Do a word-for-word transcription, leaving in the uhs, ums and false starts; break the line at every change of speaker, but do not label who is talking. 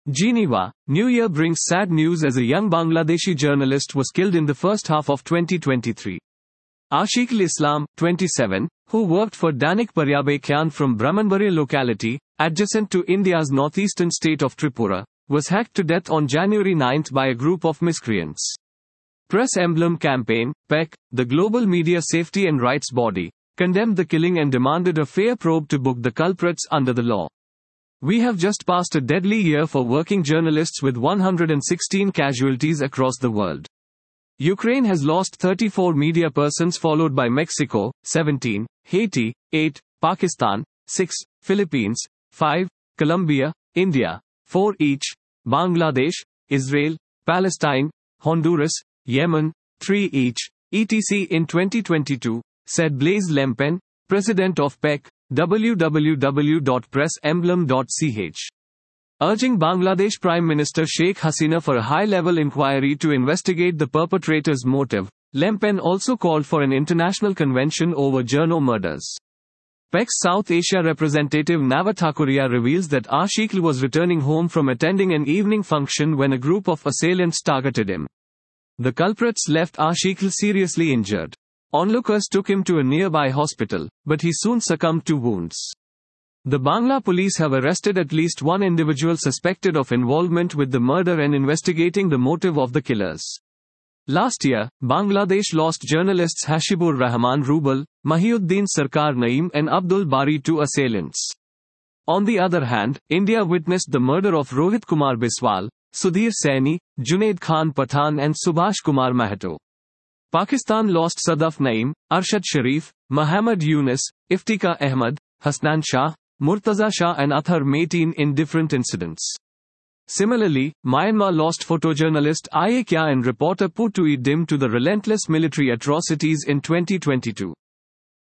Geneva, New Year brings sad news as a young Bangladeshi journalist was killed in the first half of twenty twenty-three. Ashiqul Islam, twenty-seven, who worked for Dainik Paryabekyan from Brahmanbaria locality, adjacent to India's northeastern state of Tripura, was hacked to death on January ninth by a group of miscreants. Press Emblem Campaign, P E C, the global media safety and rights body, condemned the killing and demanded a fair probe to book the culprits under the law. We have just passed a deadly year for working journalists with one hundred sixteen casualties across the world. Ukraine has lost thirty-four media persons, followed by Mexico, seventeen, Haiti, eight, Pakistan, six, Philippines, five, Colombia, India, four each, Bangladesh, Israel, Palestine, Honduras, Yemen, three each, et cetera in twenty twenty-two, said Blaise Lempen, president of P E C, w w w dot press emblem dot c h. Urging Bangladesh Prime Minister Sheikh Hasina for a high-level inquiry to investigate the perpetrator's motive, Lempen also called for an international convention over journo murders. P E C's South Asia representative Nava Thakuria reveals that Ashiqul was returning home from attending an evening function when a group of assailants targeted him. The culprits left Ashiqul seriously injured. Onlookers took him to a nearby hospital, but he soon succumbed to wounds. The Bangla police have arrested at least one individual suspected of involvement with the murder and investigating the motive of the killers. Last year, Bangladesh lost journalists Hashibur Rahman Rubal, Mahiuddin Sarkar Naeem and Abdul Bari to assailants. On the other hand, India witnessed the murder of Rohit Kumar Biswal, Sudhir Saini, Junaid Khan Pathan and Subhash Kumar Mahato. Pakistan lost Sadaf Naeem, Arshad Sharif, Muhammad Yunus, Iftika Ahmad, Hasnan Shah, Murtaza Shah and Athar Mateen in different incidents. Similarly, Myanmar lost photojournalist Aye Kya and reporter Putu Dim to the relentless military atrocities in twenty twenty-two.